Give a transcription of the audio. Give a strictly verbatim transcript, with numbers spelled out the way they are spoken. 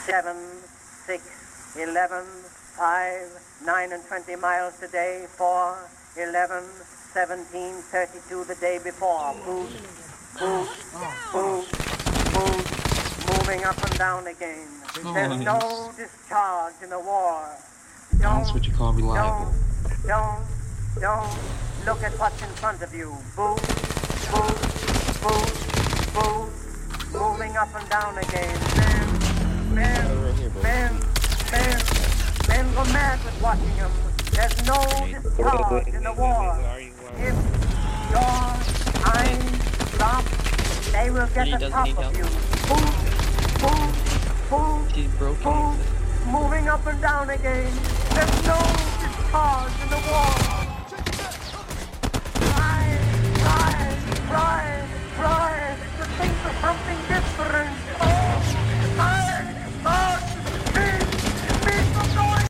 seven, six, eleven, five, nine and twenty miles today, four, eleven, seventeen, thirty-two the day before. Boost, boost, boost, boost, moving up and down again. There's no discharge in the war. That's what you call reliable. Don't, don't, don't look at what's in front of you. Boost, boost, boost, boost, moving up and down again. Men, men, men, men, men go mad with watching them. There's no discharge in the war. If your eyes drop, they will get the top of you. Boost, boost, boost, She's broken. boost, moving up and down again. There's no discharge in the war. Try, try, try, try to think of something